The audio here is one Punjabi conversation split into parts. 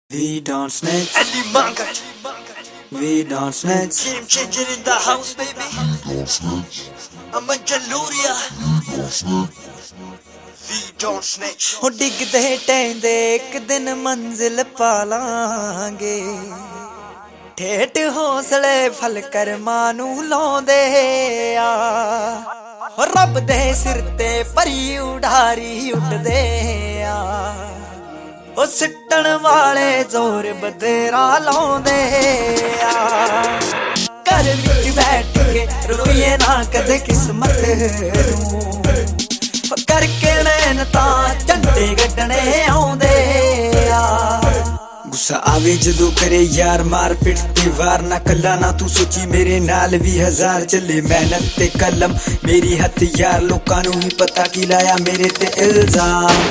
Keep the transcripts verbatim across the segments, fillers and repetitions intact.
We don't snitch. Eddie Bunker. We don't snitch. Game changer in the house, baby. We don't snitch. I'm a Jaluria. We don't snitch. We don't snitch. ਹੋ ਡਿੱਗਦੇ ਟੈਂਦੇ ਇੱਕ ਦਿਨ ਮੰਜ਼ਿਲ ਪਾਲਾਂਗੇ ਠੇਠ ਹੌਸਲੇ ਫਲ ਕਰਮਾਂ ਨੂੰ ਲਾਉਂਦੇ ਆ ਹੋ ਰੱਬ ਦੇ ਸਿਰ ਤੇ ਪਰੀ ਉਡਾਰੀ ਉੱਡਦੇ ਆ ਉਹ ਸਿੱਟਣ ਵਾਲੇ ਜ਼ੋਰ ਬਥੇਰਾ ਲਾਉਂਦੇ ਆ ਘਰ ਵਿੱਚ ਬੈਠ ਕੇ ਰੋਈਏ ਨਾ ਕਦੇ ਕਿਸਮਤ ਨੂੰ ਕਰਕੇ ਮਿਹਨਤਾਂ ਝੰਡੇ ਗੱਡਣੇ ਆਉਂਦੇ ਆ ਗੁੱਸਾ ਆਵੇ ਜਦੋਂ ਕਰੇ ਯਾਰ ਮਾਰ ਪਿੱਟ ਤੇ ਵਾਰ ਨਾ ਕੱਲਾ ਨਾ ਤੂੰ ਸੋਚੀ ਮੇਰੇ ਨਾਲ ਵੀ ਹਜ਼ਾਰ ਚੱਲੇ ਮਿਹਨਤ ਤੇ ਕਲਮ ਮੇਰੀ ਹੱਥ ਯਾਰ ਲੋਕਾਂ ਨੂੰ ਵੀ ਪਤਾ ਕੀ ਲਾਇਆ ਮੇਰੇ ਤੇ ਇਲਜ਼ਾਮ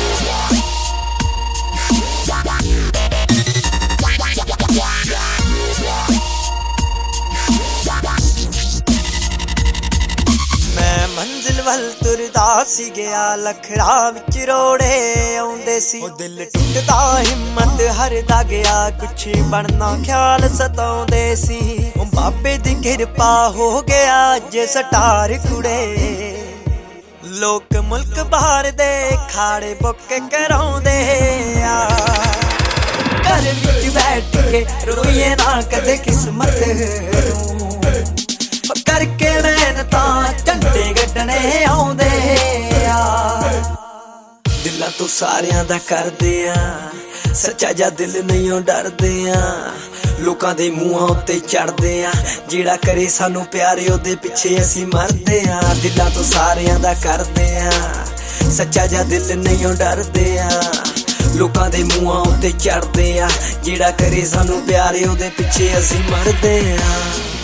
ਮੰਜ਼ਿਲ ਵੱਲ ਤੁਰਦਾ ਸੀ ਗਿਆ ਲਖਰਾ ਵਿੱਚ ਰੋੜੇ ਆਉਂਦੇ ਸੀ ਉਹ ਦਿਲ ਟੁੱਟਦਾ ਹਿੰਮਤ ਹਰਦਾ ਗਿਆ ਕੁਛ ਬਣਨਾ ਖਿਆਲ ਸਤਾਉਂਦੇ ਸੀ ਉਹ ਬਾਬੇ ਦੀ ਕਿਰਪਾ ਹੋ ਗਿਆ ਅੱਜ ਸਟਾਰ ਕੁੜੇ ਲੋਕ ਮੁਲਕ ਬਾਹਰ ਦੇ ਖਾੜੇ ਬੁੱਕ ਕਰਾਉਂਦੇ ਆ ਘਰ ਵਿੱਚ ਬੈਠ ਕੇ ਰੋਈਏ ਨਾ ਕਦੇ ਕਿਸਮਤ ਨੂੰ ਕਰਕੇ ਮਿਹਨਤਾਂ ਝੰਡੇ ਗੱਡਣੇ ਆਉਂਦੇ ਆ ਦਿਲਾਂ ਤੋਂ ਸਾਰਿਆਂ ਦਾ ਕਰਦੇ ਆ ਸੱਚਾ ਜਾਂ ਦਿਲ ਨਹੀਂ ਡਰਦੇ ਆ ਲੋਕਾਂ ਦੇ ਮੂੰਹਾਂ ਉੱਤੇ ਚੜਦੇ ਆ ਜਿਹੜਾ ਕਰੇ ਸਾਨੂੰ ਪਿਆਰੇ ਉਹਦੇ ਪਿੱਛੇ ਅਸੀਂ ਮਰਦੇ ਆ ਦਿਲਾਂ ਤੋਂ ਸਾਰਿਆਂ ਦਾ ਕਰਦੇ ਆ ਸੱਚਾ ਜਾਂ ਦਿਲ ਨਹੀਂ ਡਰਦੇ ਆ ਲੋਕਾਂ ਦੇ ਮੂੰਹਾਂ ਉੱਤੇ ਚੜਦੇ ਆ ਜਿਹੜਾ ਕਰੇ ਸਾਨੂੰ ਪਿਆਰੇ ਉਹਦੇ ਪਿੱਛੇ ਅਸੀਂ ਮਰਦੇ ਆ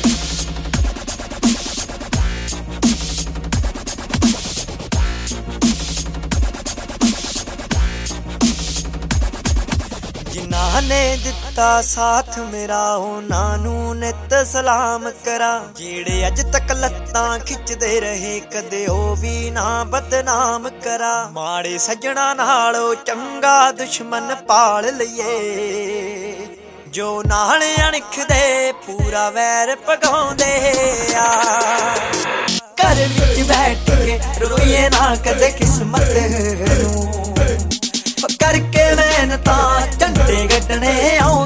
ਜਿਨ੍ਹਾਂ ਨੇ ਦਿੱਤਾ ਸਾਥ ਮੇਰਾ ਉਹਨਾਂ ਨੂੰ ਨਿੱਤ ਸਲਾਮ ਕਰਾਂ ਜਿਹੜੇ ਅੱਜ ਤੱਕ ਲੱਤਾਂ ਖਿੱਚਦੇ ਰਹੇ ਕਦੇ ਉਹ ਵੀ ਨਾ ਬਦਨਾਮ ਕਰਾਂ ਮਾੜੇ ਸੱਜਣਾ ਨਾਲੋਂ ਚੰਗਾ ਦੁਸ਼ਮਣ ਪਾਲ ਲਈਏ ਜੋ ਨਾਲ ਅਣਖਦੇ ਪੂਰਾ ਵੈਰ ਪਗਾਉਂਦੇ ਆ ਘਰ ਵਿੱਚ ਬੈਠ ਕੇ ਰੋਈਏ ਨਾ ਕਦੇ ਕਿਸਮਤ ਨੂੰ ਕਰਕੇ ਮਿਹਨਤਾਂ ਝੰਡੇ ਗੱਡਣੇ ਆਉ